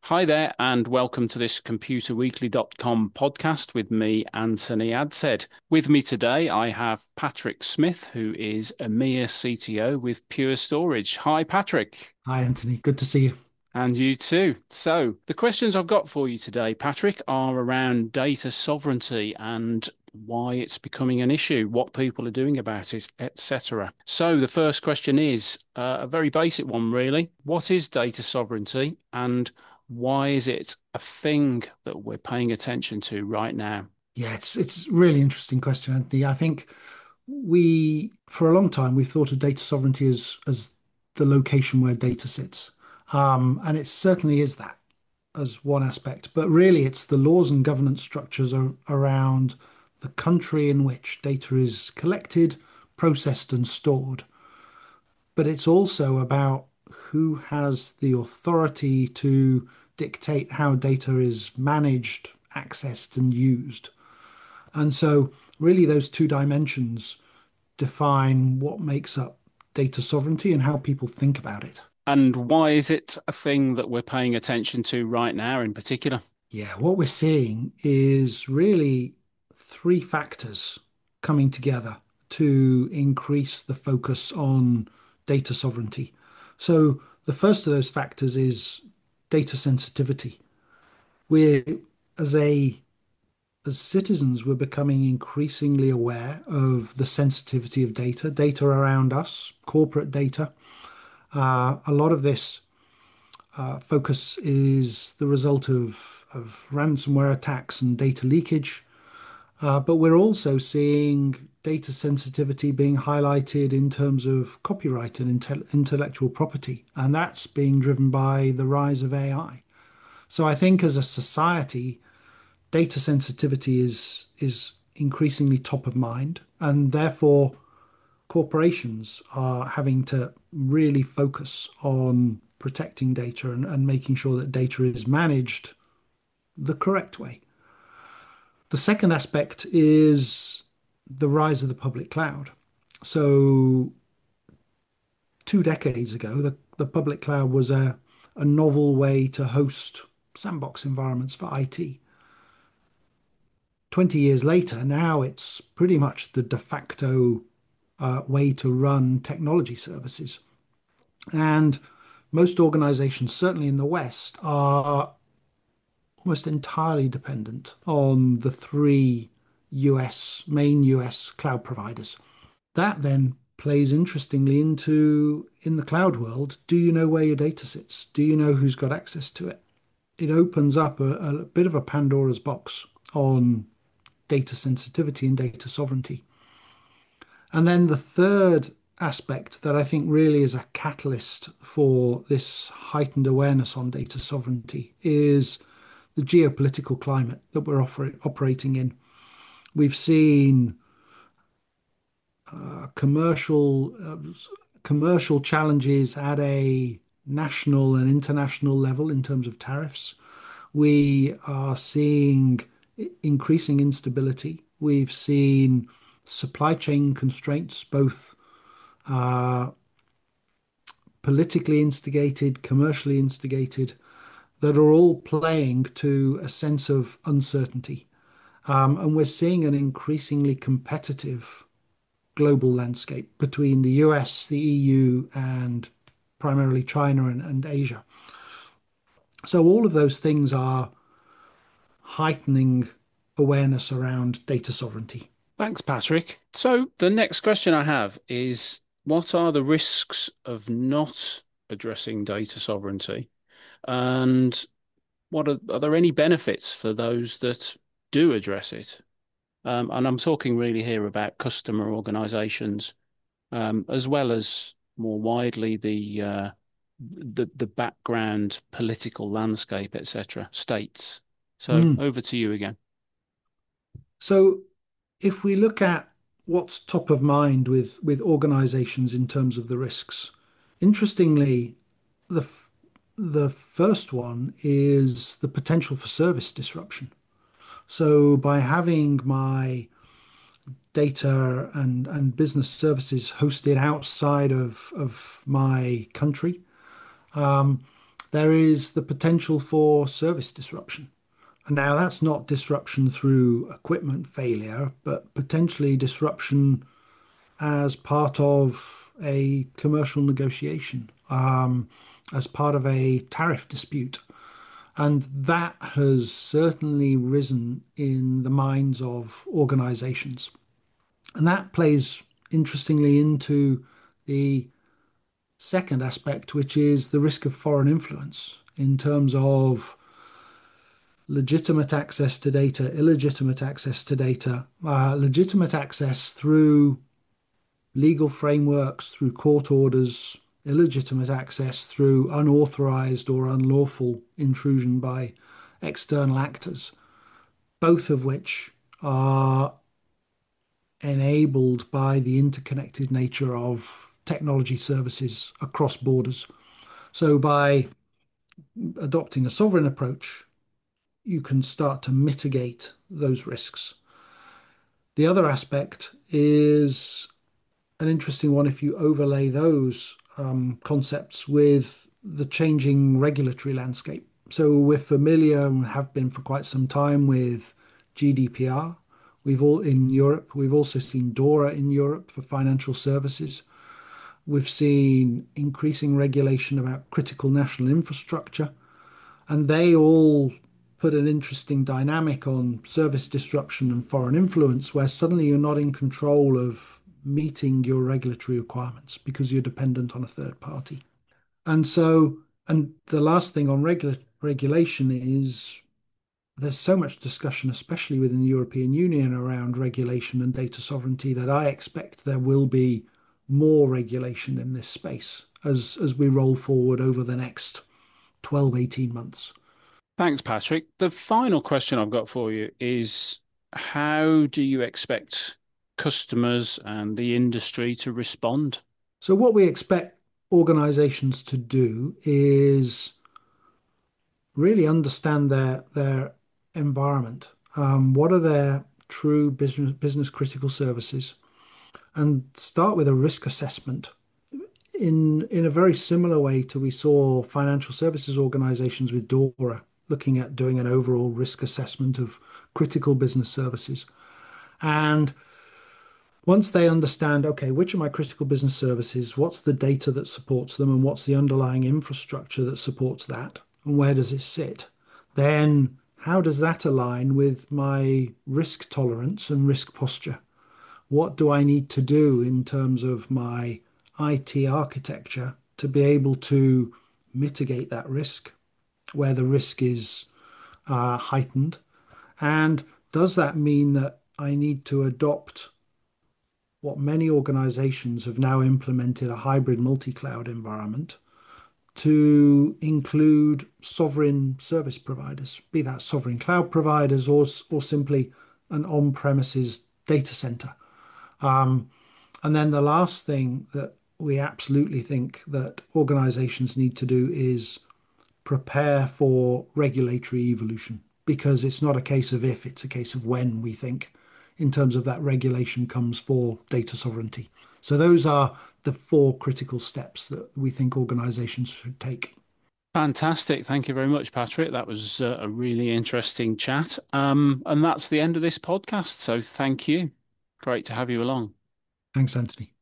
Hi there, and welcome to this computerweekly.com podcast with me, Anthony Adshead. With me today, I have Patrick Smith, who is EMEA CTO with Pure Storage. Hi, Patrick. Hi, Anthony. Good to see you. And you too. So, the questions I've got for you today, Patrick, are around data sovereignty and why it's becoming an issue, what people are doing about it, etc. So, the first question is a very basic one, really. What is data sovereignty and why is it a thing that we're paying attention to right now? Yeah, it's a really interesting question, Anthony. I think for a long time, we thought of data sovereignty as the location where data sits. And it certainly is that as one aspect, but really it's the laws and governance structures around the country in which data is collected, processed, and stored. But it's also about who has the authority to dictate how data is managed, accessed, and used. And so, really, those two dimensions define what makes up data sovereignty and how people think about it. And why is it a thing that we're paying attention to right now in particular? Yeah, what we're seeing is really three factors coming together to increase the focus on data sovereignty. So, the first of those factors is data sensitivity. We're, as a as citizens, we're becoming increasingly aware of the sensitivity of data around us, corporate data. A lot of this focus is the result of ransomware attacks and data leakage. But we're also seeing data sensitivity being highlighted in terms of copyright and intellectual property. And that's being driven by the rise of AI. So I think as a society, data sensitivity is increasingly top of mind, and therefore corporations are having to really focus on protecting data and making sure that data is managed the correct way. The second aspect is the rise of the public cloud. So 2 decades ago, the public cloud was a novel way to host sandbox environments for IT. 20 years later, now it's pretty much the de facto way to run technology services. And most organizations, certainly in the West, are almost entirely dependent on the three main US cloud providers. That then plays interestingly into in the cloud world. Do you know where your data sits? Do you know who's got access to it? It opens up a bit of a Pandora's box on data sensitivity and data sovereignty. And then the third aspect that I think really is a catalyst for this heightened awareness on data sovereignty is the geopolitical climate that we're operating in. We've seen commercial challenges at a national and international level in terms of tariffs. We are seeing increasing instability. We've seen supply chain constraints, both uh, politically instigated, commercially instigated, that are all playing to a sense of uncertainty. And we're seeing an increasingly competitive global landscape between the US, the EU, and primarily China and Asia. So all of those things are heightening awareness around data sovereignty. Thanks, Patrick. So, the next question I have is what are the risks of not addressing data sovereignty? And are there any benefits for those that do address it? And I'm talking really here about customer organizations, as well as more widely the background political landscape, etc., states. So Mm. over to you again. So if we look at what's top of mind with organizations in terms of the risks, interestingly, the first one is the potential for service disruption. So by having my data and business services hosted outside of my country, there is the potential for service disruption. And now that's not disruption through equipment failure, but potentially disruption as part of a commercial negotiation, as part of a tariff dispute. And that has certainly risen in the minds of organizations. And that plays interestingly into the second aspect, which is the risk of foreign influence in terms of legitimate access to data, illegitimate access to data, legitimate access through legal frameworks, through court orders, illegitimate access through unauthorized or unlawful intrusion by external actors, both of which are enabled by the interconnected nature of technology services across borders. So, by adopting a sovereign approach, you can start to mitigate those risks. The other aspect is an interesting one if you overlay those concepts with the changing regulatory landscape. So we're familiar and have been for quite some time with GDPR. We've all in Europe. We've also seen DORA in Europe for financial services. We've seen increasing regulation about critical national infrastructure, and they all put an interesting dynamic on service disruption and foreign influence, where suddenly you're not in control of meeting your regulatory requirements because you're dependent on a third party. And so, and the last thing on regulation is there's so much discussion, especially within the European Union, around regulation and data sovereignty that I expect there will be more regulation in this space as we roll forward over the next 12, 18 months. Thanks, Patrick. The final question I've got for you is how do you expect customers and the industry to respond? So, what we expect organizations to do is really understand their environment. What are their true business critical services? And start with a risk assessment in a very similar way to we saw financial services organizations with DORA looking at doing an overall risk assessment of critical business services. And once they understand, okay, which are my critical business services, what's the data that supports them, and what's the underlying infrastructure that supports that, and where does it sit, then how does that align with my risk tolerance and risk posture? What do I need to do in terms of my IT architecture to be able to mitigate that risk where the risk is heightened? And does that mean that I need to adopt what many organizations have now implemented a hybrid multi-cloud environment to include sovereign service providers, be that sovereign cloud providers or simply an on-premises data center? And then the last thing that we absolutely think that organizations need to do is prepare for regulatory evolution because it's not a case of if, it's a case of when we think in terms of that regulation comes for data sovereignty. So those are the four critical steps that we think organizations should take. Fantastic. Thank you very much, Patrick. That was a really interesting chat. And that's the end of this podcast. So thank you. Great to have you along. Thanks, Anthony.